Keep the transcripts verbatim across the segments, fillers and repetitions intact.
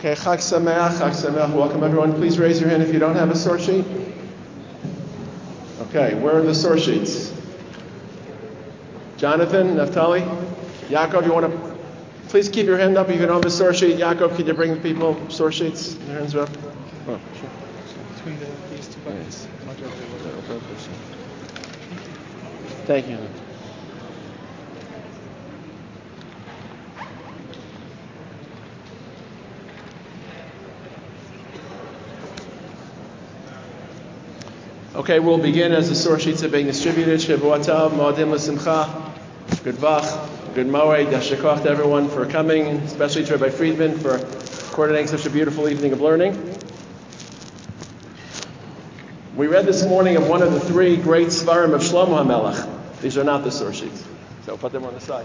Okay, Chag Sameach, Chag Sameach. Welcome everyone. Please raise your hand if you don't have a source sheet. Okay, where are the source sheets? Jonathan, Naftali, Yaakov, you want to please keep your hand up if you don't have a source sheet. Yaakov, can you bring the people source sheets? Their hands are up. Oh, sure. Between the, these two buttons. Thank you. Okay, we'll begin as the source sheets are being distributed. Shavuot Tov, Moadim L'Simcha, Good Vach, Good Moed, Yashar to everyone for coming, especially to Rabbi Friedman for coordinating such a beautiful evening of learning. We read this morning of one of the three great Svarim of Shlomo HaMelech. These are not the source sheets, so put them on the side.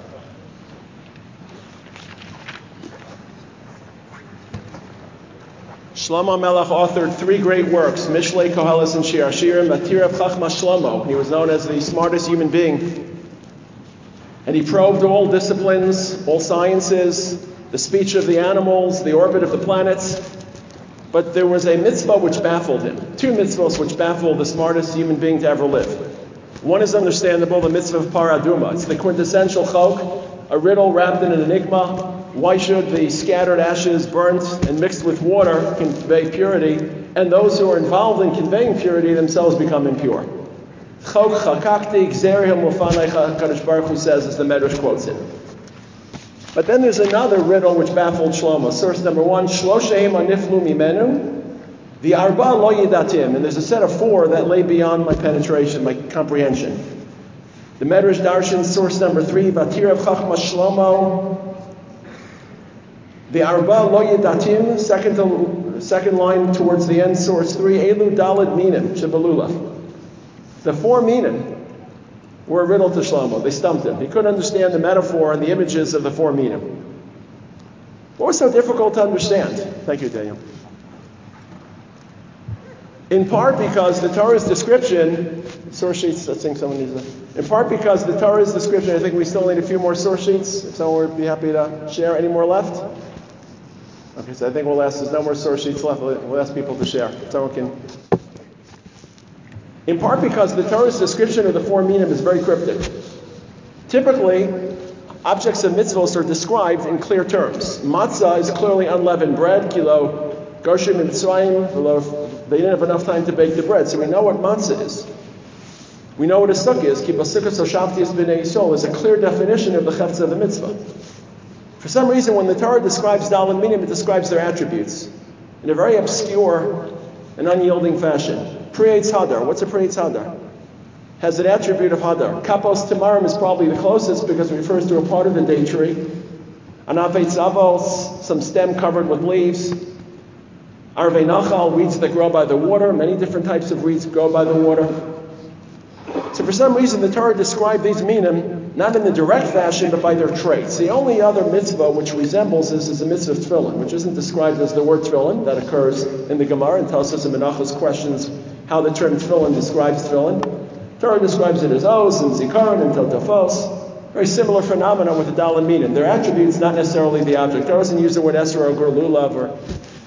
Shlomo HaMelech authored three great works, Mishlei, Koheles, and Shir Hashirim, Atirav Chachma Shlomo. He was known as the smartest human being. And he probed all disciplines, all sciences, the speech of the animals, the orbit of the planets. But there was a mitzvah which baffled him. Two mitzvahs which baffled the smartest human being to ever live. One is understandable, the mitzvah of Paraduma. It's the quintessential chok, a riddle wrapped in an enigma. Why should the scattered ashes burnt and mixed with water convey purity, and those who are involved in conveying purity themselves become impure? Chok chakakti gzerihim ufanei, Kadosh Baruch Hu says, as the Medrash quotes it. But then there's another riddle which baffled Shlomo. Source number one, Shlosheim aniflu mimenu, the arba lo yidatim, and there's a set of four that lay beyond my penetration, my comprehension. The Medrash Darshan, source number three, Vatirav Chachma Shlomo, the arba lo yidatim, second to, second line towards the end, source three, Elu Daled Minim, Shebalula. The four minim were a riddle to Shlomo. They stumped him. He couldn't understand the metaphor and the images of the four minim. What was so difficult to understand? Thank you, Daniel. In part because the Torah's description, source sheets, let's think someone needs a, in part because the Torah's description, I think we still need a few more source sheets. If someone would be happy to share. Any more left? Okay, so I think we'll ask, there's no more source sheets left. We'll ask people to share. Someone can. In part because the Torah's description of the four minim is very cryptic. Typically, objects of mitzvos are described in clear terms. Matzah is clearly unleavened bread, kilo goshim mitzrayim. They didn't have enough time to bake the bread, so we know what matzah is. We know what a sukkah is. Ki b'sukkah soshavti b'nei Yisrael is a clear definition of the chefetz of the mitzvah. For some reason, when the Torah describes daled minim, it describes their attributes in a very obscure and unyielding fashion. Priyetz Hadar. What's a Priyetz Hadar? Has an attribute of Hadar. Kapos Tamarim is probably the closest because it refers to a part of the date tree. Anavei Tzavos, some stem covered with leaves. Arvei Nachal, weeds that grow by the water. Many different types of weeds grow by the water. So for some reason, the Torah described these minim not in the direct fashion, but by their traits. The only other mitzvah which resembles this is the mitzvah of tefillin, which isn't described as the word tefillin that occurs in the Gemara, and Tosfos and Menachos questions how the term tefillin describes tefillin. Torah describes it as os and zikaron and totafos. Very similar phenomena with the daled minim. Their attributes, not necessarily the object. Torah doesn't use the word esrog or lulav or.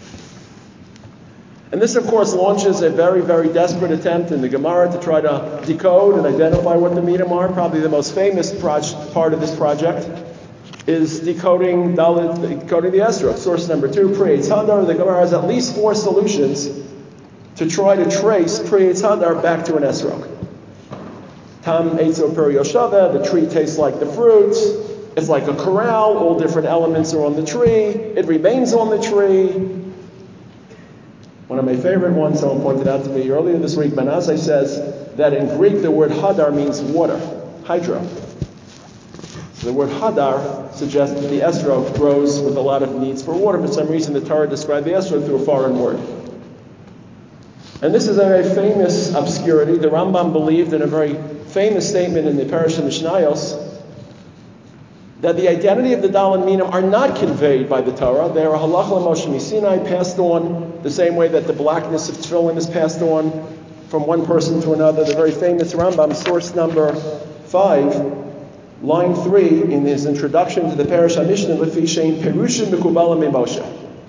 And this, of course, launches a very, very desperate attempt in the Gemara to try to decode and identify what the minim are. Probably the most famous proj- part of this project is decoding Dalit, decoding the esrog. Source number two, Priyetz Hadar. The Gemara has at least four solutions to try to trace Priyetz Hadar back to an esrog. Tam Eitzo Per Yoshava, the tree tastes like the fruit. It's like a corral. All different elements are on the tree. It remains on the tree. One of my favorite ones, someone pointed out to me earlier this week, Manasseh says that in Greek the word hadar means water, hydro. So the word hadar suggests that the esrog grows with a lot of needs for water. For some reason the Torah described the esrog through a foreign word. And this is a very famous obscurity. The Rambam believed in a very famous statement in the Parish of Mishnayos that the identity of the daled minim are not conveyed by the Torah. They are halach l'Moshe Sinai, passed on the same way that the blackness of tefillin is passed on from one person to another. The very famous Rambam, source number five, line three, in his introduction to the Parish HaMishnah, Lefi shein perushin mekubalim Moshe.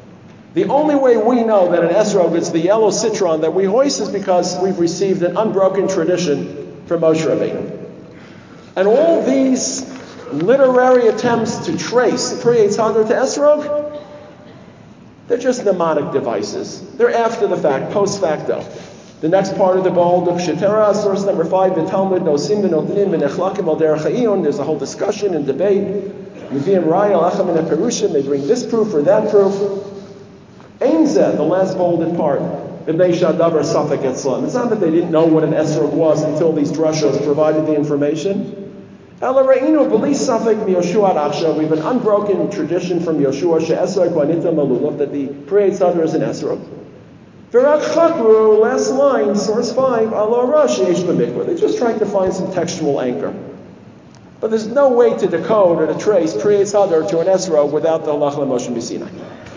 The only way we know that an esrog is the yellow citron that we hoist is because we've received an unbroken tradition from Moshe Rabbeinu. And all these literary attempts to trace Pri Eitz Hadar to esrog, they're just mnemonic devices. They're after the fact, post facto. The next part of the bowl, the Kshetera, source number five, the Talmud, Nosim, Notnim, Nechlakim, Al Derech Ha'iyun. There's a whole discussion and debate. Nevi'im Raya, Lachem, and Perushim. They bring this proof or that proof. Ein Zeh, the last bolded part. B'nei Shadavar Safek Etzlam. It's not that they didn't know what an esrog was until these drushos provided the information. Ela Re'inu B'li Safek MiYoshua Achshav. We have an unbroken tradition from Yoshua she'esrog Kwanita Malulav that the Pri Eitz Hadar is an esrog. V'rak Chakru, last line, source five, Alo Rosh Yesh B'mikvah. They're just trying to find some textual anchor. But there's no way to decode or to trace Pri Eitz Hadar to an esrog without the Halacha Moshe B'Sinai.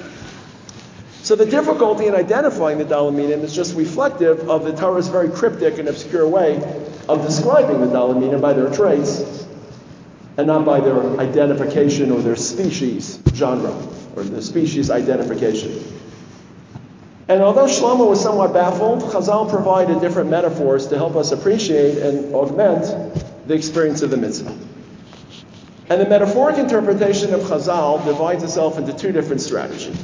So the difficulty in identifying the Dalaminim is just reflective of the Torah's very cryptic and obscure way of describing the Dalaminim by their traits and not by their identification or their species genre or their species identification. And although Shlomo was somewhat baffled, Chazal provided different metaphors to help us appreciate and augment the experience of the mitzvah. And the metaphoric interpretation of Chazal divides itself into two different strategies.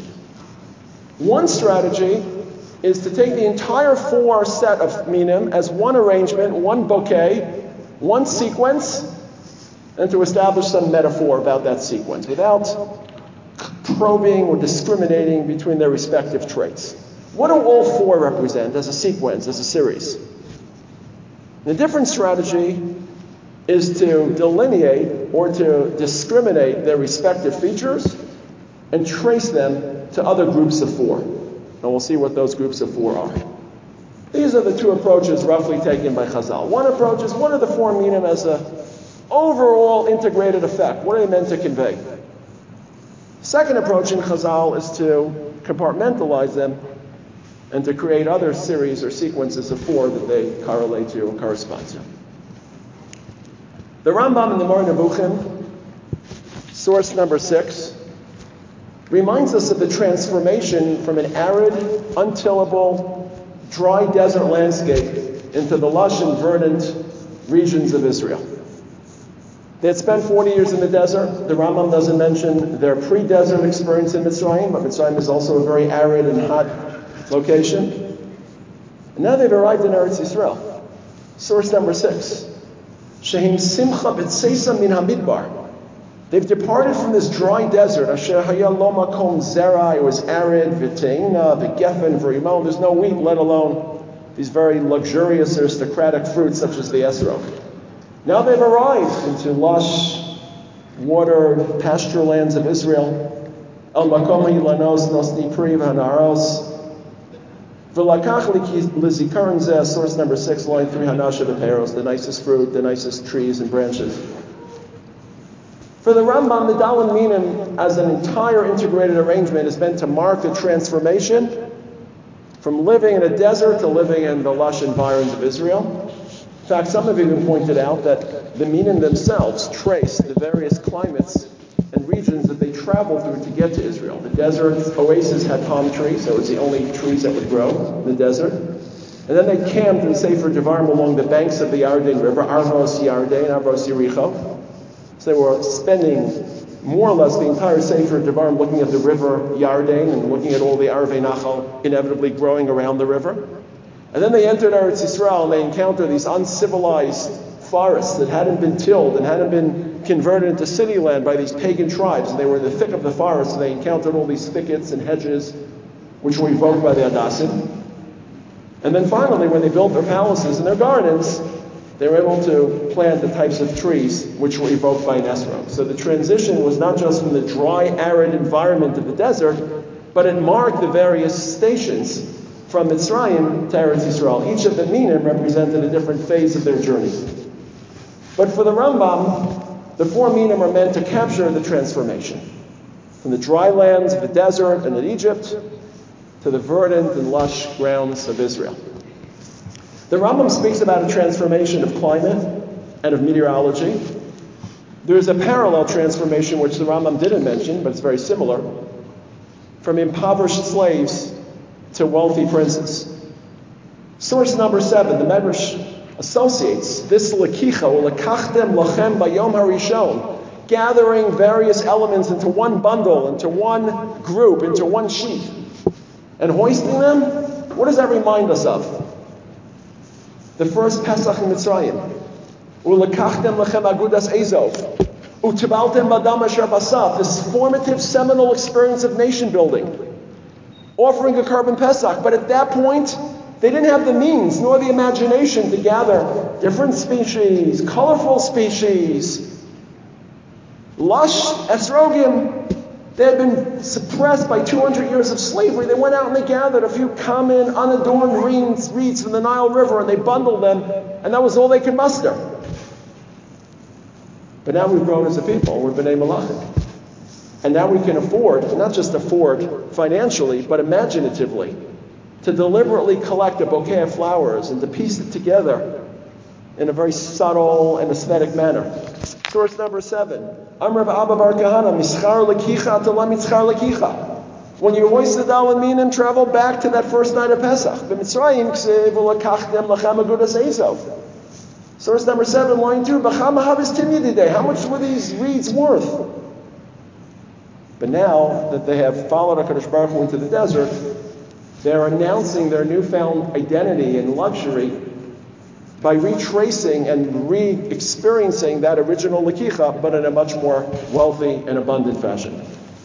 One strategy is to take the entire four set of minim as one arrangement, one bouquet, one sequence, and to establish some metaphor about that sequence without probing or discriminating between their respective traits. What do all four represent as a sequence, as a series? The different strategy is to delineate or to discriminate their respective features and trace them to other groups of four. And we'll see what those groups of four are. These are the two approaches roughly taken by Chazal. One approach is, what are the four minim as an overall integrated effect? What are they meant to convey? Second approach in Chazal is to compartmentalize them and to create other series or sequences of four that they correlate to or correspond to. The Rambam in the Moreh Nevuchim, source number six, reminds us of the transformation from an arid, untillable, dry desert landscape into the lush and verdant regions of Israel. They had spent forty years in the desert. The Rambam doesn't mention their pre-desert experience in Mitzrayim, but Mitzrayim is also a very arid and hot location. And now they've arrived in Eretz Yisrael. Source number six. Shehim simcha b'tseisa min hamidbar. They've departed from this dry desert. Asher haya lo makom zera. It was arid, v'teina, v'gefen, v'rimon. There's no wheat, let alone these very luxurious aristocratic fruits such as the esrog. Now they've arrived into lush, watered pasture lands of Israel. El makom hilanos nosni pri v'hanaros. V'lakach lizikaron zeh, source number six, line three, hanasha v'peros, the nicest fruit, the nicest trees and branches. For the Rambam, the Dalan Minim, as an entire integrated arrangement, is meant to mark a transformation from living in a desert to living in the lush environs of Israel. In fact, some have even pointed out that the Minim themselves trace the various climates and regions that they traveled through to get to Israel. The desert oasis had palm trees, so it was the only trees that would grow in the desert. And then they camped in Sefer Devarim along the banks of the Yarden River, Arvos Yarden, Arvos Yericho. So they were spending more or less the entire Sefer Devarim looking at the river Yarden and looking at all the Arvei Nachal inevitably growing around the river. And then they entered Eretz Yisrael and they encountered these uncivilized forests that hadn't been tilled and hadn't been converted into city land by these pagan tribes. And they were in the thick of the forest and they encountered all these thickets and hedges which were evoked by the Hadassim. And then finally, when they built their palaces and their gardens, they were able to plant the types of trees which were evoked by an esrog. So the transition was not just from the dry, arid environment of the desert, but it marked the various stations from Mitzrayim to Eretz Yisrael. Each of the minim represented a different phase of their journey. But for the Rambam, the four minim are meant to capture the transformation from the dry lands of the desert and of Egypt to the verdant and lush grounds of Israel. The Rambam speaks about a transformation of climate and of meteorology. There is a parallel transformation which the Rambam didn't mention, but it's very similar. from impoverished slaves to wealthy princes. Source number seven, the Medrash associates this lekicha, or lekachtem lachem bayom harishon, gathering various elements into one bundle, into one group, into one sheet, and hoisting them. What does that remind us of? The first Pesach in Mitzrayim. Ulekachtem lachem agudas ezov, utibaltem badam asher basav. This formative, seminal experience of nation building, offering a carbon Pesach. But at that point, they didn't have the means nor the imagination to gather different species, colorful species, lush esrogim. They had been suppressed by two hundred years of slavery. They went out and they gathered a few common, unadorned reeds, reeds from the Nile River, and they bundled them, and that was all they could muster. But now we've grown as a people. We're B'nai Malachim. And now we can afford, not just afford financially, but imaginatively, to deliberately collect a bouquet of flowers and to piece it together in a very subtle and aesthetic manner. Source number seven. Amr Abba Bar Kahana, Mischar Lekicha Atala Mitzchar Lekicha. When you hoist the Dal and Minim, travel back to that first night of Pesach. B'Mitzrayim Ksev Ulakachdem Lachem Agudas Ezov. Source number seven, line two. B'Chama Havis Timyadidei. How much were these reeds worth? But now that they have followed HaKadosh Baruch Hu into the desert, they're announcing their newfound identity and luxury by retracing and re-experiencing that original Lekicha, but in a much more wealthy and abundant fashion.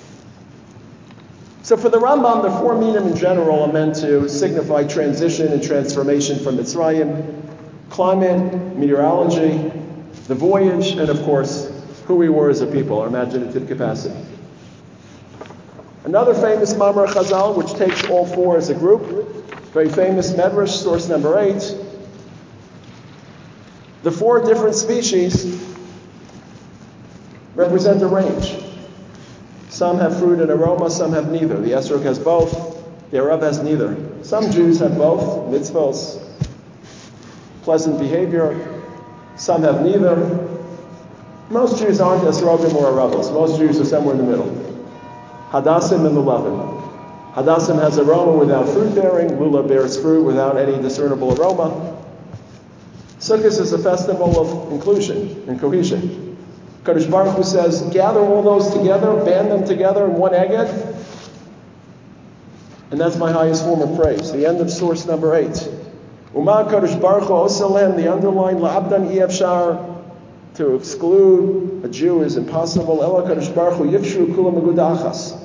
So for the Rambam, the four minim in general are meant to signify transition and transformation from Mitzrayim, climate, meteorology, the voyage, and of course, who we were as a people, our imaginative capacity. Another famous Mamar Chazal, which takes all four as a group, very famous Medrash, source number eight. The four different species represent a range. Some have fruit and aroma, some have neither. The Esrog has both, the Arab has neither. Some Jews have both, mitzvos, pleasant behavior. Some have neither. Most Jews aren't Esrogim or Arabos. Most Jews are somewhere in the middle. Hadassim and Lulavim. Hadassim has aroma without fruit bearing. Lulav bears fruit without any discernible aroma. Sukkot is a festival of inclusion and cohesion. Kadosh Baruch Hu says, gather all those together, band them together in one eged, and that's my highest form of praise. The end of source number eight. Uma Kadosh Baruch Hu Osalem, the underline La'abdan Iyavshar, to exclude a Jew is impossible. Ela Kadosh Baruch Hu Yifshru Kula Magudachas.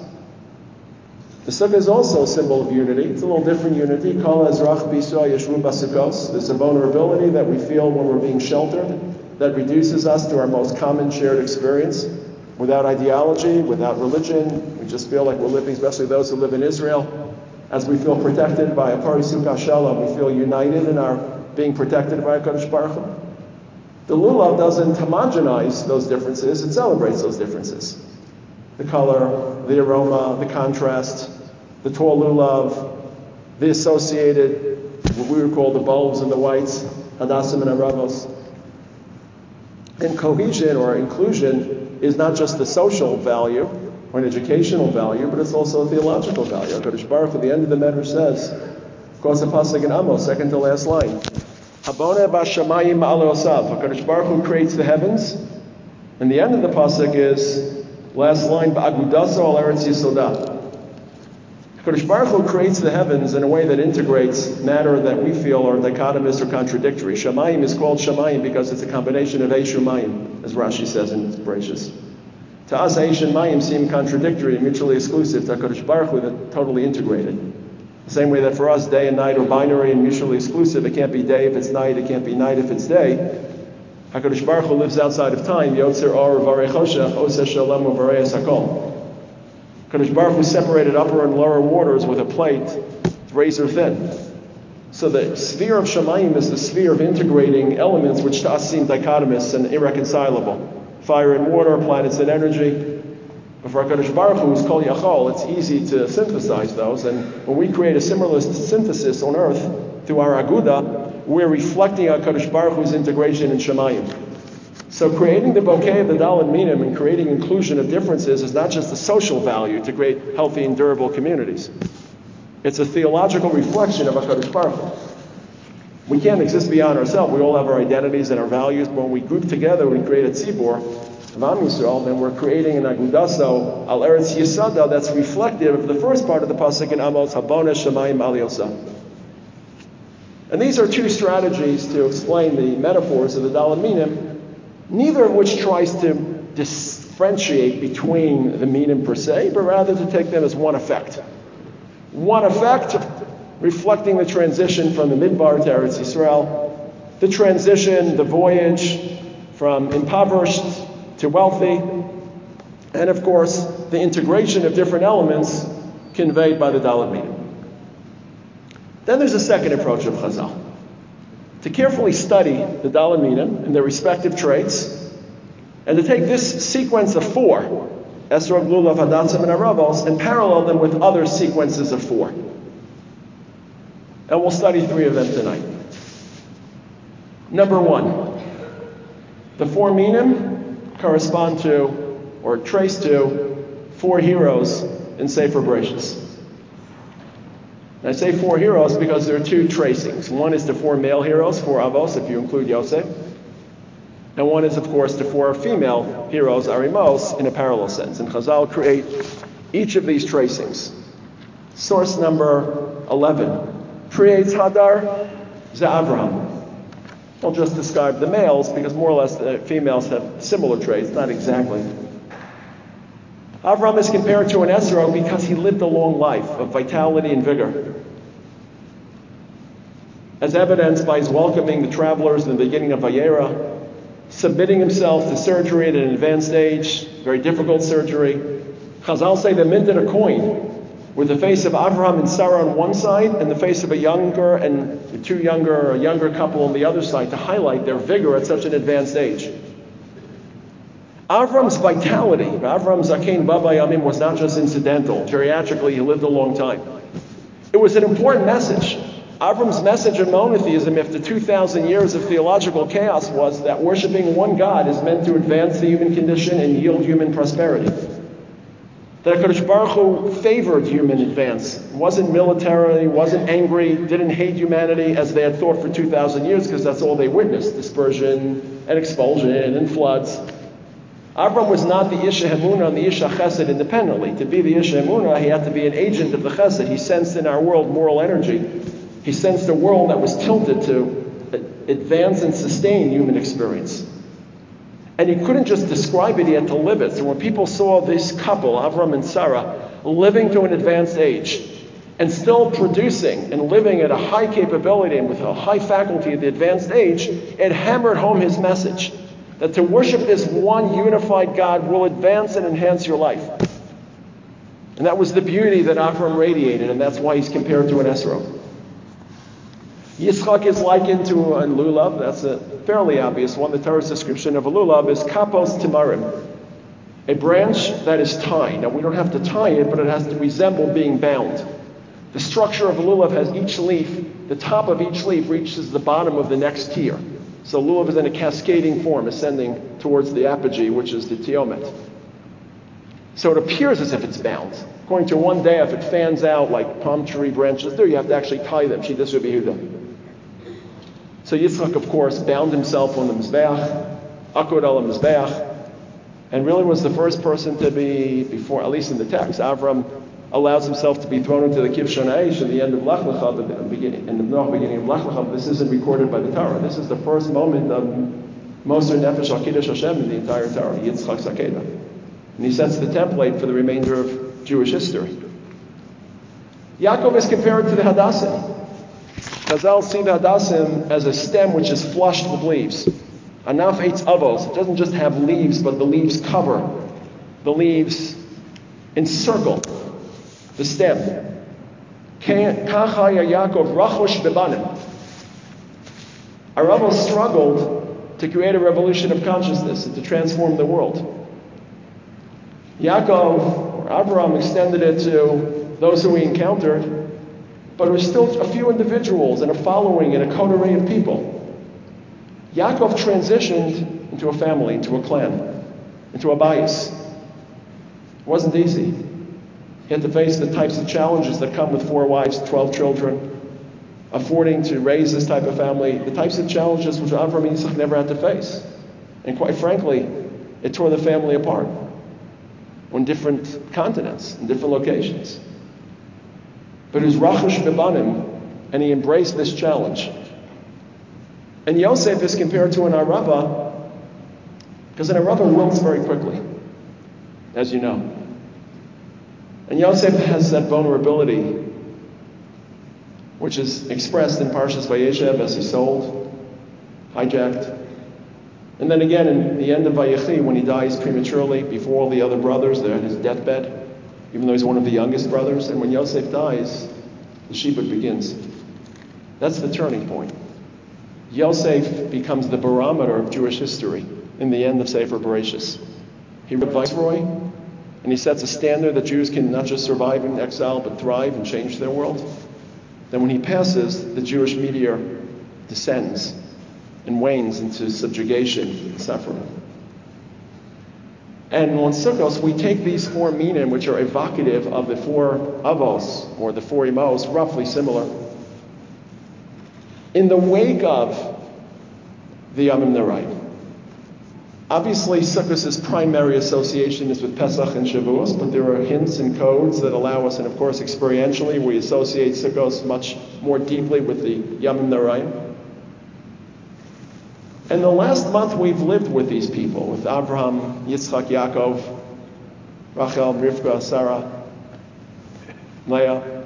The sukkah is also a symbol of unity. It's a little different unity. Kol Ezrach B'Yisrael Yeshvu Basukos. There's a vulnerability that we feel when we're being sheltered that reduces us to our most common shared experience. Without ideology, without religion, we just feel like we're living, especially those who live in Israel, as we feel protected by a Parisuk Shalom, we feel united in our being protected by a Kadosh Baruch Hu. The lulav doesn't homogenize those differences, it celebrates those differences. The color, the aroma, the contrast, the tall lulav, the associated, what we would call the bulbs and the whites, hadassim and aravos. And cohesion or inclusion is not just a social value or an educational value, but it's also a theological value. HaKadosh Baruch Hu, at the end of the Medrash says, of course, the pasuk in Amos, second to last line, Haboneh b'shamayim ma'ale osav. HaKadosh Baruch Hu creates the heavens, and the end of the pasuk is, last line, ba'agudaso al eretz yisodah. HaKadosh Baruch Hu creates the heavens in a way that integrates matter that we feel are dichotomous or contradictory. Shamayim is called Shamayim because it's a combination of Eish and Mayim, as Rashi says in Bereshis. To us, Eish and Mayim seem contradictory and mutually exclusive. To HaKadosh Baruch Hu, they're totally integrated. The same way that for us, day and night are binary and mutually exclusive. It can't be day if it's night, it can't be night if it's day. HaKadosh Baruch Hu lives outside of time. Yotzer or v'arei chosha, oseh shalom v'arei sakol. HaKadosh Baruch Hu separated upper and lower waters with a plate, razor thin. So the sphere of Shamayim is the sphere of integrating elements which to us seem dichotomous and irreconcilable. Fire and water, planets and energy. But for HaKadosh Baruch Hu, who's Kol Yachol, it's easy to synthesize those. And when we create a similar synthesis on earth through our Aguda, we're reflecting HaKadosh Baruch Hu's integration in Shamayim. So creating the bouquet of the Dalet Minim and creating inclusion of differences is not just a social value to create healthy and durable communities. It's a theological reflection of HaKadosh Baruch Hu. We can't exist beyond ourselves. We all have our identities and our values, but when we group together, we create a tzibur of Am Yisrael, then we're creating an agudaso al Eretz Yisada that's reflective of the first part of the pasuk in Amos, Habona Shemayim Al Yosah. And these are two strategies to explain the metaphors of the Dalet Minim, neither of which tries to differentiate between the Minim per se, but rather to take them as one effect. One effect reflecting the transition from the Midbar to Eretz Yisrael, the transition, the voyage from impoverished to wealthy, and of course, the integration of different elements conveyed by the Dalet Minim. Then there's a second approach of Chazal, to carefully study the Dalet Minim and their respective traits, and to take this sequence of four, Esrog, Lulav, Hadatzim, and Aravos, and parallel them with other sequences of four. And we'll study three of them tonight. Number one, the four Minim correspond to, or trace to, four heroes in Sefer Bereshis. And I say four heroes because there are two tracings. One is to four male heroes, four Avos, if you include Yosef. And one is, of course, to four female heroes, Arimos, in a parallel sense. And Chazal create each of these tracings. Source number eleven. Creates Hadar Ze Avraham. I'll just describe the males because more or less the females have similar traits, not exactly. Avram is compared to an Esrog because he lived a long life of vitality and vigor, as evidenced by his welcoming the travelers in the beginning of Vayera, submitting himself to surgery at an advanced age, very difficult surgery. Chazal say they minted a coin with the face of Avraham and Sarah on one side and the face of a younger and the two younger, a younger couple on the other side to highlight their vigor at such an advanced age. Avram's vitality, Avram Zakein Baba Yamim, was not just incidental. Geriatrically, he lived a long time. It was an important message. Avram's message of monotheism after two thousand years of theological chaos was that worshiping one God is meant to advance the human condition and yield human prosperity. That HaKadosh Baruch Hu favored human advance, wasn't military, wasn't angry, didn't hate humanity as they had thought for two thousand years because that's all they witnessed, dispersion and expulsion and floods. Avram was not the Isha Emunah and the Isha Chesed independently. To be the Isha Emunah, he had to be an agent of the Chesed. He sensed in our world moral energy. He sensed a world that was tilted to advance and sustain human experience. And he couldn't just describe it, he had to live it. So when people saw this couple, Avram and Sarah, living to an advanced age and still producing and living at a high capability and with a high faculty at the advanced age, it hammered home his message that to worship this one unified God will advance and enhance your life. And that was the beauty that Avram radiated, and that's why he's compared to an Esrog. Yitzchak is likened to a lulav. That's a fairly obvious one. The Torah's description of a lulav is kapos timarim, a branch that is tied. Now, we don't have to tie it, but it has to resemble being bound. The structure of a lulav has each leaf, the top of each leaf reaches the bottom of the next tier. So lulav is in a cascading form, ascending towards the apogee, which is the tiomet. So it appears as if it's bound. According to one day, if it fans out like palm tree branches do, you have to actually tie them. Shidduch Rabbi Yehuda. So Yitzchak, of course, bound himself on the Mizbeach, Akud al Mizbeach, and really was the first person to be, before, at least in the text, Avram allows himself to be thrown into the Kivshon Aish at the end of Lech Lecha, the beginning, in the beginning of Lech Lecha. This isn't recorded by the Torah. This is the first moment of Moser Nefesh al Kiddush Hashem in the entire Torah, Yitzchak Sakeda. And he sets the template for the remainder of Jewish history. Yaakov is compared to the Hadassim. Chazal see the Hadassim as a stem which is flushed with leaves. Anaf eitz avos. It doesn't just have leaves, but the leaves cover. The leaves encircle the stem. Kachaya Yaakov rachosh bebanim. Our struggled to create a revolution of consciousness and to transform the world. Yaakov, or Abraham, extended it to those who he encountered, but it was still a few individuals and a following and a coterie of people. Yaakov transitioned into a family, into a clan, into a bias. It wasn't easy. He had to face the types of challenges that come with four wives, twelve children, affording to raise this type of family, the types of challenges which Avraham and Yitzchak never had to face. And quite frankly, it tore the family apart on different continents, in different locations. But he was Rachash Bebanim, and he embraced this challenge. And Yosef is compared to an Arava, because an Arava wilts very quickly, as you know. And Yosef has that vulnerability, which is expressed in Parshas Vayeshev as he's sold, hijacked. And then again in the end of Vayechi, when he dies prematurely before all the other brothers, they're at his deathbed, even though he's one of the youngest brothers. And when Yosef dies, the Shibud begins. That's the turning point. Yosef becomes the barometer of Jewish history in the end of Sefer Bereshis. He was viceroy, and he sets a standard that Jews can not just survive in exile, but thrive and change their world. Then when he passes, the Jewish meteor descends and wanes into subjugation and suffering. And on Sukkos, we take these four minim, which are evocative of the four avos, or the four imos, roughly similar, in the wake of the Yamim Noraim. Obviously, Sukkos' primary association is with Pesach and Shavuos, but there are hints and codes that allow us, and of course experientially, we associate Sukkos much more deeply with the Yamim Noraim. And the last month we've lived with these people, with Abraham, Yitzchak, Yaakov, Rachel, Rivka, Sarah, Leah.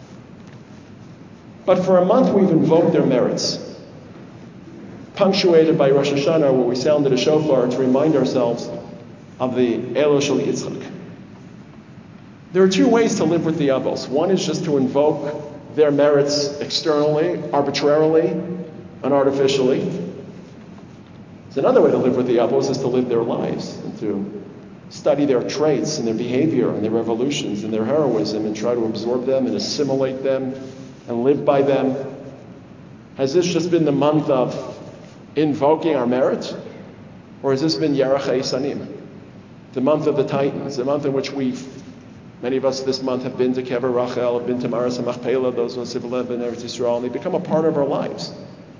But for a month we've invoked their merits, punctuated by Rosh Hashanah, where we sounded a shofar to remind ourselves of the Elo Shel Yitzchak. There are two ways to live with the Avos. One is just to invoke their merits externally, arbitrarily, and artificially. So another way to live with the Avos is to live their lives and to study their traits and their behavior and their revolutions and their heroism and try to absorb them and assimilate them and live by them. Has this just been the month of invoking our merit? Or has this been Yerach HaEsanim, the month of the Titans, the month in which we, many of us this month have been to Kever Rachel, have been to Maras HaMachpelah, those who have been in Eretz Yisrael, and they become a part of our lives.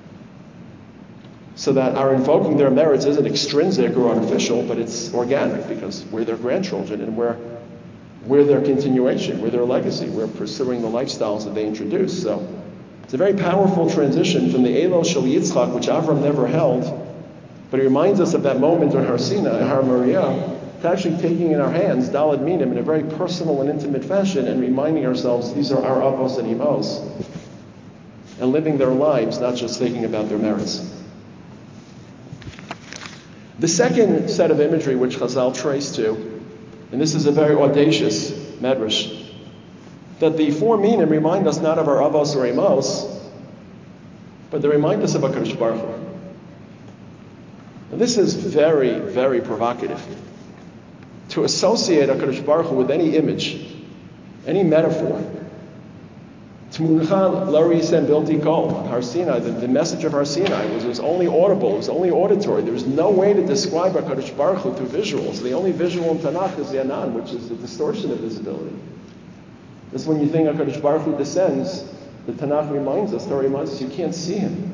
So that our invoking their merits isn't extrinsic or artificial, but it's organic, because we're their grandchildren and we're, we're their continuation, we're their legacy, we're pursuing the lifestyles that they introduced. So it's a very powerful transition from the Elo Shel Yitzchak, which Avram never held, but it reminds us of that moment on Har Sinai, Har Moriah, to actually taking in our hands Daled Minim in a very personal and intimate fashion and reminding ourselves these are our Avos and Imos, and living their lives, not just thinking about their merits. The second set of imagery which Chazal trace to, and this is a very audacious medrash, that the four minim remind us not of our avos or amos, but they remind us of HaKadosh Baruch Hu. And this is very, very provocative. To associate HaKadosh Baruch Hu with any image, any metaphor. T'muncha Lari Yisem Bilti Kol, Har Sinai, the, the message of Har Sinai was, was only audible, it was only auditory. There was no way to describe HaKadosh Baruch Hu through visuals. The only visual in Tanakh is the Anan, which is the distortion of visibility. That's when you think HaKadosh Baruch Hu descends, the Tanakh reminds us, Torah reminds us, you can't see him.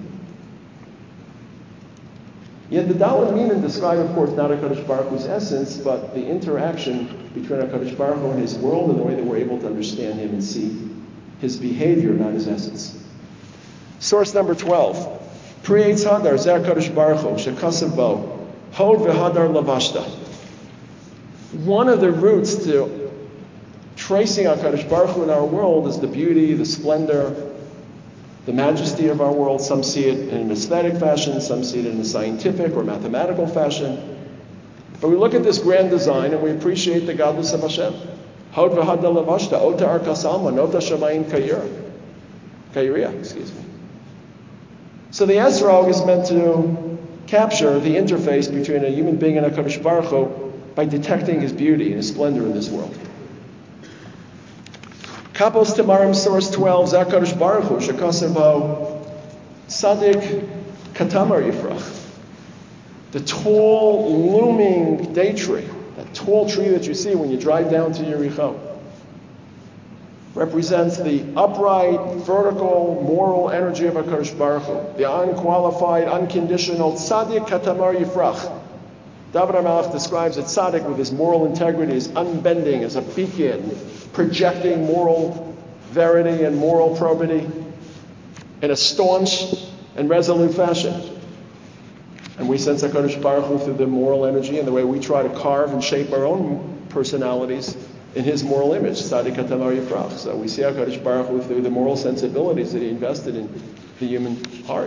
Yet the Daled Minim describe, of course, not HaKadosh Baruch Hu's essence, but the interaction between HaKadosh Baruch Hu and his world and the way that we're able to understand him and see his behavior, not his essence. Source number twelve. Pri Eitz Hadar, Zer HaKadosh Baruch Hu, Shekasav Bo, Hod v'Hadar Lavashta. One of the roots to tracing HaKadosh Baruch Hu in our world is the beauty, the splendor, the majesty of our world. Some see it in an aesthetic fashion, some see it in a scientific or mathematical fashion. But we look at this grand design and we appreciate the godless of Hashem. Hod v'hadar lavashta, ota arkas alma, nota shamayim kayir. Kayiriya, excuse me. So the Esrog is meant to capture the interface between a human being and HaKadosh Baruch Hu by detecting his beauty and his splendor in this world. Kapos Tamarim, source twelve, Zer HaKadosh Baruch Hu, Shekasav Bo, Sadik Katamar Yifrach. The tall, looming day tree, that tall tree that you see when you drive down to Yericho, represents the upright, vertical, moral energy of HaKadosh Baruch Hu, the unqualified, unconditional tzaddik katamar yifrach. David HaMelech describes a tzaddik with his moral integrity as unbending, as a beacon, projecting moral verity and moral probity in a staunch and resolute fashion. And we sense HaKadosh Baruch Hu through the moral energy and the way we try to carve and shape our own personalities in his moral image, Tzaddik Katamar Yifrach. So we see HaKadosh Baruch Hu through the moral sensibilities that he invested in the human heart.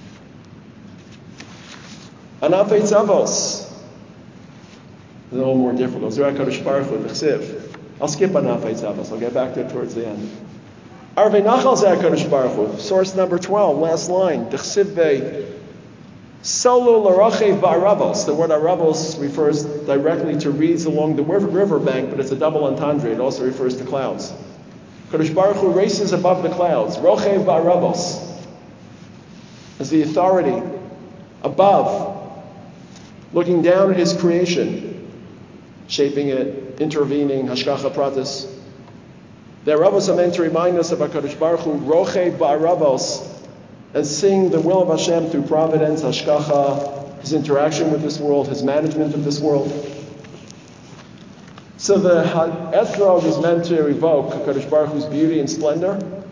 Anafei Tzavos. A little more difficult. Zerah HaKadosh Baruch Hu, L'chsiv. I'll skip Anafei Tzavos. I'll get back to it towards the end. Arvei Nachal Zerah HaKadosh Baruch Hu. Source number twelve, last line. D'chsiv Vei. Solo l'rachev ba'aravos. The word aravos refers directly to reeds along the river bank, but it's a double entendre. It also refers to clouds. Kadosh Baruch Hu races above the clouds. Rochev ba'aravos is the authority above, looking down at his creation, shaping it, intervening, hashgacha pratis. The aravos are meant to remind us of HaKadosh Baruch Hu, rochev ba'aravos, and seeing the will of Hashem through providence, hashgacha, his interaction with this world, his management of this world. So the etrog is meant to evoke HaKadosh Baruch Hu's beauty and splendor.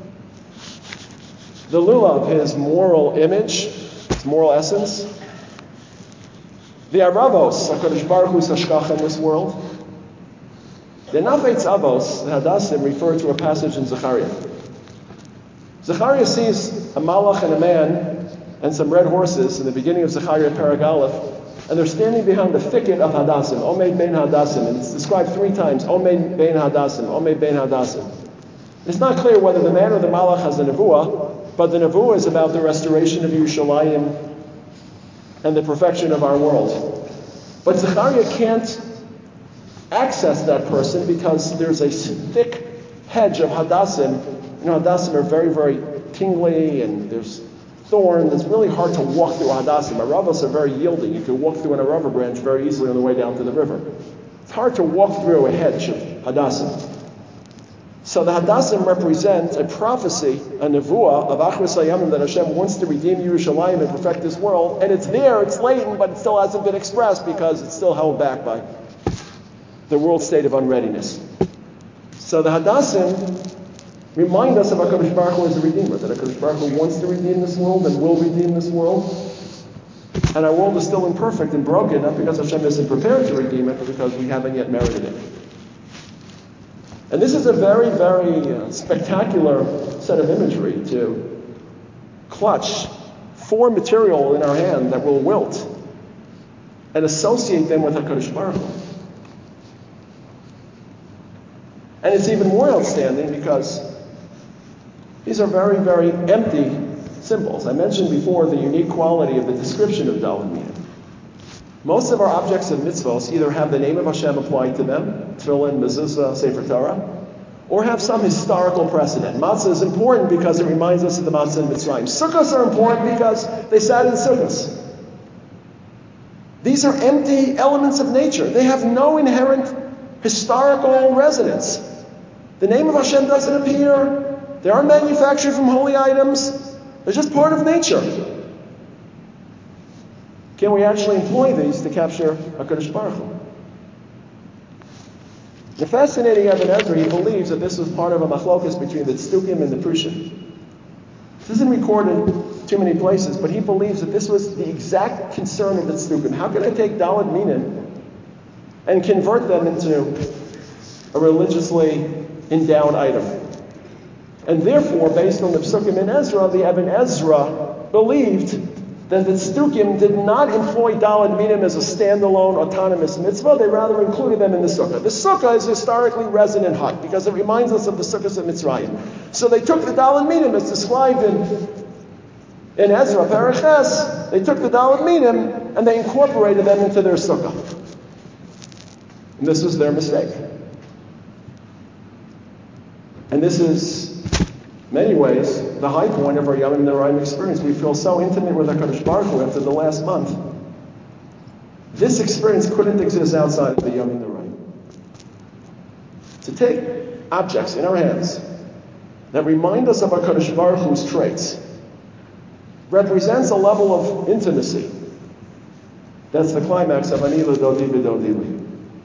The lulav, his moral image, his moral essence. The aravos, HaKadosh Baruch Hu's hashgacha in this world. The nafei tzavos, the hadassim, refer to a passage in Zechariah. Zechariah sees a malach and a man and some red horses in the beginning of Zechariah Parag Aleph, and they're standing behind the thicket of Hadassim, Omed Ben Hadassim, and it's described three times, Omed Ben Hadassim, Omed Ben Hadassim. It's not clear whether the man or the malach has a nevuah, but the nevuah is about the restoration of Yerushalayim and the perfection of our world. But Zechariah can't access that person because there's a thick hedge of Hadassim. You know, Hadassim are very, very tingly, and there's thorn. It's really hard to walk through Hadassim. Aravos are very yielding. You can walk through an Arava branch very easily on the way down to the river. It's hard to walk through a hedge of Hadassim. So the Hadassim represent a prophecy, a nevuah of Achris Hayamim, that Hashem wants to redeem Yerushalayim and perfect this world. And it's there, it's latent, but it still hasn't been expressed because it's still held back by the world state of unreadiness. So the Hadassim remind us of HaKadosh Baruch Hu as a Redeemer, that HaKadosh Baruch Hu wants to redeem this world and will redeem this world. And our world is still imperfect and broken, not because Hashem isn't prepared to redeem it, but because we haven't yet merited it. And this is a very, very uh, spectacular set of imagery to clutch for material in our hand that will wilt and associate them with HaKadosh Baruch Hu. And it's even more outstanding because these are very, very empty symbols. I mentioned before the unique quality of the description of Dalet Minim. Most of our objects of mitzvos either have the name of Hashem applied to them, Tefillin, Mezuzah, Sefer Torah, or have some historical precedent. Matzah is important because it reminds us of the Matzah in Mitzrayim. Sukkos are important because they sat in Sukkos. These are empty elements of nature. They have no inherent historical resonance. The name of Hashem doesn't appear. They are manufactured from holy items. They're just part of nature. Can we actually employ these to capture HaKadosh Baruch Hu? The fascinating Ibn Ezra, he believes that this was part of a machlokas between the Tzdukim and the Prushim. This isn't recorded in too many places, but he believes that this was the exact concern of the Tzdukim. How can I take Dalet Minim and convert them into a religiously endowed item? And therefore, based on the Psukim in Ezra, the Ibn Ezra believed that the Tzdukim did not employ Dalet Minim as a standalone autonomous mitzvah. They rather included them in the Sukkah. The Sukkah is a historically resonant hut because it reminds us of the Sukkahs of Mitzrayim. So they took the Dalet Minim as described in, in Ezra, Paraches. They took the Dalet Minim and they incorporated them into their Sukkah. And this was their mistake. And this is, in many ways, the high point of our Yom Noraim experience. We feel so intimate with HaKadosh Baruch Hu after the last month This experience couldn't exist outside of the Yom Norai. To take objects in our hands that remind us of HaKadosh Baruch Hu's traits represents a level of intimacy. That's the climax of Ani L'Dodi B'Dodi Li.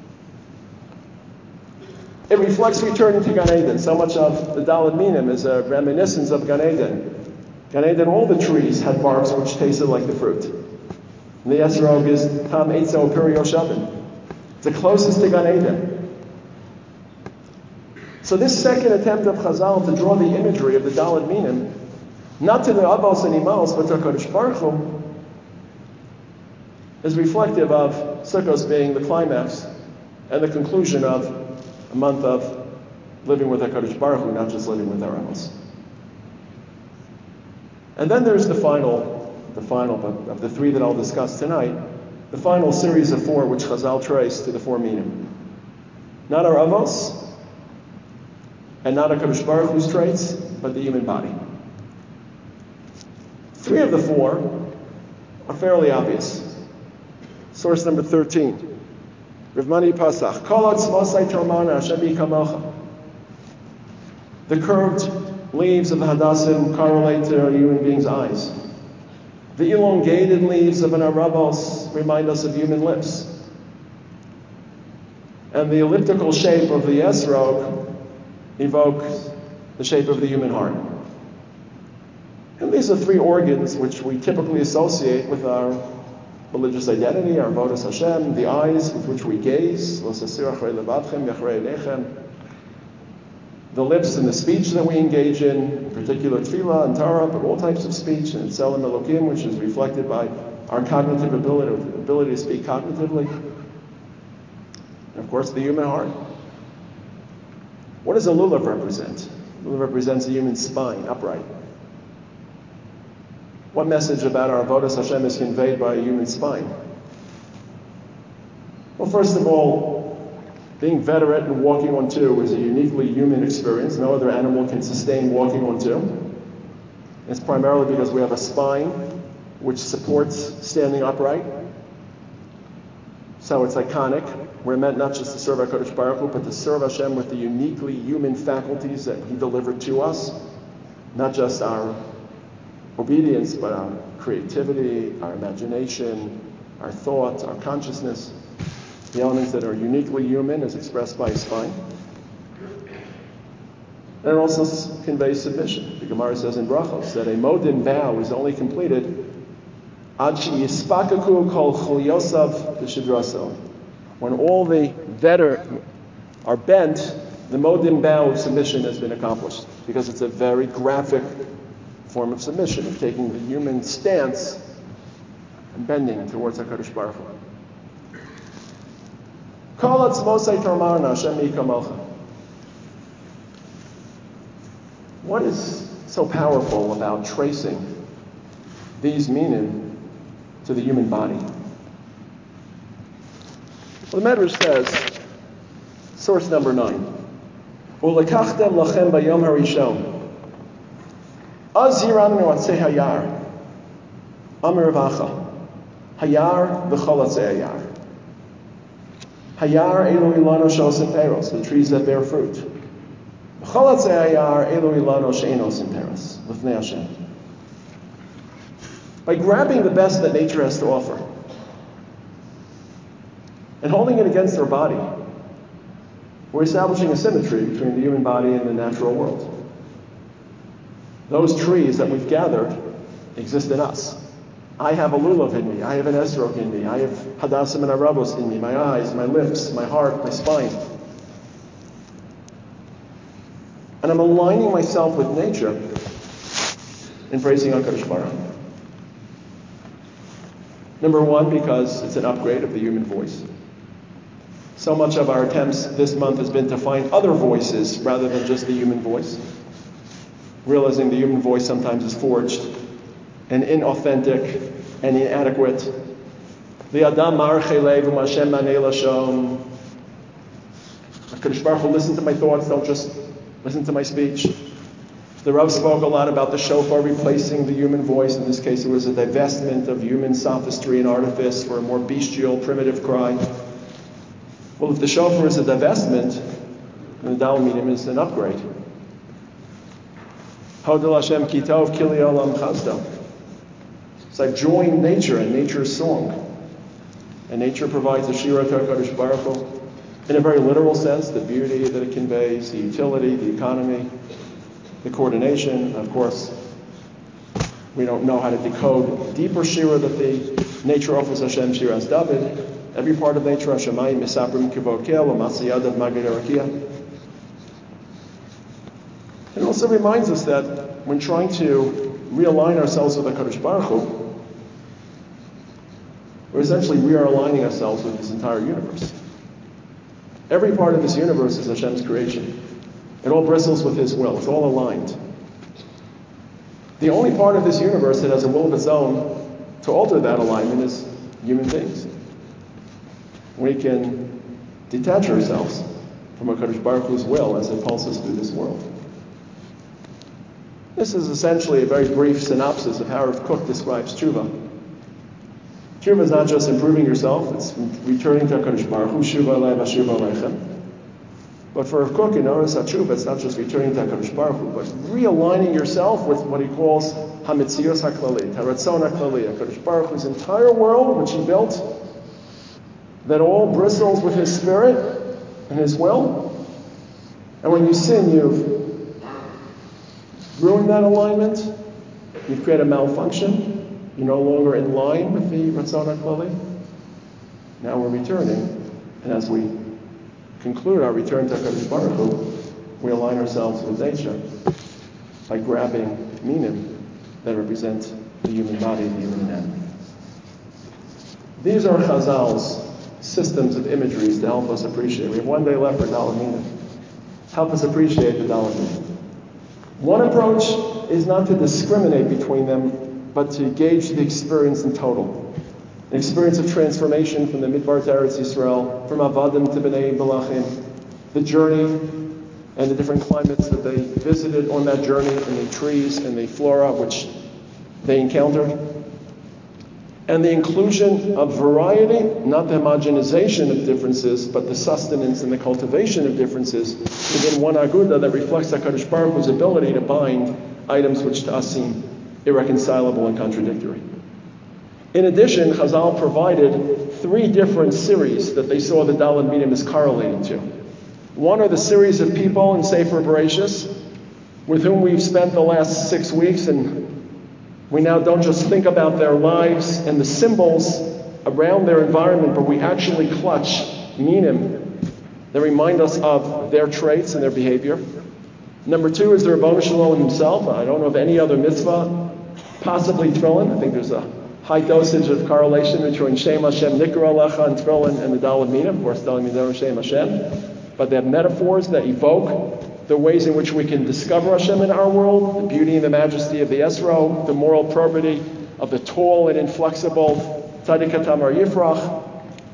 It reflects returning to Gan Eden. So much of the Daled Minim is a reminiscence of Gan Eden. Gan Eden, all the trees had barks which tasted like the fruit. And the Esrog is Tam Eitzo Pirio Shavin. It's the closest to Gan Eden. So this second attempt of Chazal to draw the imagery of the Daled Minim, not to the Avos and Imals, but to HaKadosh Baruch Hu, is reflective of Sukkos being the climax and the conclusion of a month of living with HaKadosh Baruch Hu, not just living with our Avos. And then there's the final, the final, but of the three that I'll discuss tonight, the final series of four which Chazal trace to the four Minim. Not our Avos, and not HaKadosh Baruch Hu's traits, but the human body. Three of the four are fairly obvious. Source number thirteen. Rav Mani Pasach. Kol atzmosai tormana Hashem kamocha. The curved leaves of the Hadassim correlate to a human being's eyes. The elongated leaves of an Arabos remind us of human lips. And the elliptical shape of the Esrog evokes the shape of the human heart. And these are three organs which we typically associate with our religious identity, our avodas Hashem, the eyes with which we gaze, the lips and the speech that we engage in, in particular tefillah and Torah, but all types of speech, and Tselem Elokim, which is reflected by our cognitive ability, ability to speak cognitively. And of course, the human heart. What does a lulav represent? A lulav represents a human spine, upright. What message about our avodas Hashem is conveyed by a human spine? Well, first of all, being veteran and walking on two is a uniquely human experience. No other animal can sustain walking on two. It's primarily because we have a spine which supports standing upright. So it's iconic. We're meant not just to serve HaKadosh Baruch Hu, but to serve Hashem with the uniquely human faculties that He delivered to us. Not just our obedience, but our creativity, our imagination, our thoughts, our consciousness. The elements that are uniquely human as expressed by a spine. And it also conveys submission. The Gemara says in Brachos that a modim bow is only completed ad sheyispakaku kol chulyosav v'shidraso. When all the vetter are bent, the modim bow of submission has been accomplished, because it's a very graphic form of submission, of taking the human stance and bending towards HaKadosh Baruch Hu. Kol atzmosai tormarna Hashem yikamocha. What is so powerful about tracing these minim to the human body? Well, the Medrash says, source number nine, Ulekachtem lachem bayom harishon az yiramnu atzei hayar amir vacha hayar v'chol atzei hayar hayar elu ilano shos and peros, the trees that bear fruit, v'chol atzei hayar elu ilano she'enos and peros l'fnei Hashem. By grabbing the best that nature has to offer and holding it against our body, we're establishing a symmetry between the human body and the natural world. Those trees that we've gathered exist in us. I have a lulav in me. I have an esrog in me. I have hadassim and arabos in me. My eyes, my lips, my heart, my spine. And I'm aligning myself with nature in praising HaKadosh Baruch Hu. Number one, because it's an upgrade of the human voice. So much of our attempts this month has been to find other voices rather than just the human voice. Realizing the human voice sometimes is forged and inauthentic and inadequate. The Adam Marchelev Hashem Manei Lashon. HaKadosh Baruch Hu, listen to my thoughts, don't just listen to my speech. The Rav spoke a lot about the shofar replacing the human voice. In this case, it was a divestment of human sophistry and artifice for a more bestial, primitive cry. Well, if the shofar is a divestment, then the Dalet Minim is an upgrade. Hodel Hashem ki tov kili olam chazdo. So I've joined nature and nature's song. And nature provides a shira to HaKadosh Baruch Hu in a very literal sense, the beauty that it conveys, the utility, the economy, the coordination. Of course, we don't know how to decode the deeper shira that the nature offers Hashem, Shiras David. Every part of nature, Hashemayim, Misabrim, Kivod Kel, Masiyadav, Magid Arakia. It also reminds us that when trying to realign ourselves with HaKadosh Baruch Hu, we're essentially we are aligning ourselves with this entire universe. Every part of this universe is Hashem's creation. It all bristles with His will. It's all aligned. The only part of this universe that has a will of its own to alter that alignment is human beings. We can detach ourselves from HaKadosh Baruch Hu's will as it pulses through this world. This is essentially a very brief synopsis of how Rav Kook describes tshuva. Tshuva is not just improving yourself, it's returning to HaKadosh Baruch Hu, Shuva Alei Vashuva Aleichem. But for Rav Kook in Oros HaTshuva, it's not just returning to HaKadosh Baruch Hu, but realigning yourself with what he calls HaMetzios HaKlalit, HaRatzon HaKlali, HaKadosh Baruch Hu's entire world, which he built, that all bristles with His Spirit and His will. And when you sin, you've ruined that alignment, you've created a malfunction, you're no longer in line with the Ratzon HaKlali. Now we're returning, and as we conclude our return to HaKadosh Baruch Hu, we align ourselves with nature by grabbing minim that represent the human body, the human anatomy. These are Chazal's systems of imageries to help us appreciate. We have one day left for Dalet Minim. Help us appreciate the Dalet Minim. One approach is not to discriminate between them, but to gauge the experience in total. An experience of transformation from the Midbar to Eretz Yisrael, from Avadim to B'nai Balachim, the journey and the different climates that they visited on that journey, and the trees and the flora which they encountered. And the inclusion of variety, not the homogenization of differences, but the sustenance and the cultivation of differences within one aguda that reflects HaKadosh Baruch Hu's ability to bind items which to us seem irreconcilable and contradictory. In addition, Chazal provided three different series that they saw the Dalet Minim is correlating to. One are the series of people in Sefer Bereshis with whom we've spent the last six weeks, and we now don't just think about their lives and the symbols around their environment, but we actually clutch minim that remind us of their traits and their behavior. Number two is the Ribono Shel Olam himself. I don't know of any other mitzvah, possibly Tefillin. I think there's a high dosage of correlation between Shem Hashem, Nikra Alecha, and Tefillin and the Dalet Minim. Of course, telling me they're Shem Hashem. But they have metaphors that evoke the ways in which we can discover Hashem in our world, the beauty and the majesty of the Esro, the moral probity of the tall and inflexible Tzaddik Tamar Yifrach,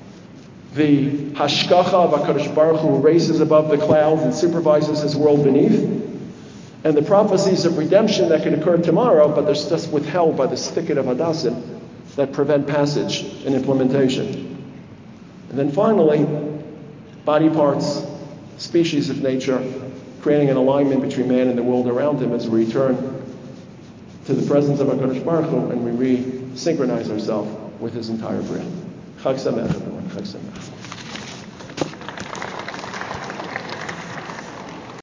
the hashkacha of HaKadosh Baruch Hu, who races above the clouds and supervises His world beneath, and the prophecies of redemption that could occur tomorrow, but they're just withheld by the thicket of Hadassim that prevent passage and implementation. And then finally, body parts, species of nature, creating an alignment between man and the world around him as we return to the presence of HaKadosh Baruch Hu and we re-synchronize ourselves with His entire Bria. Chag Sameach, everyone. Chag Sameach.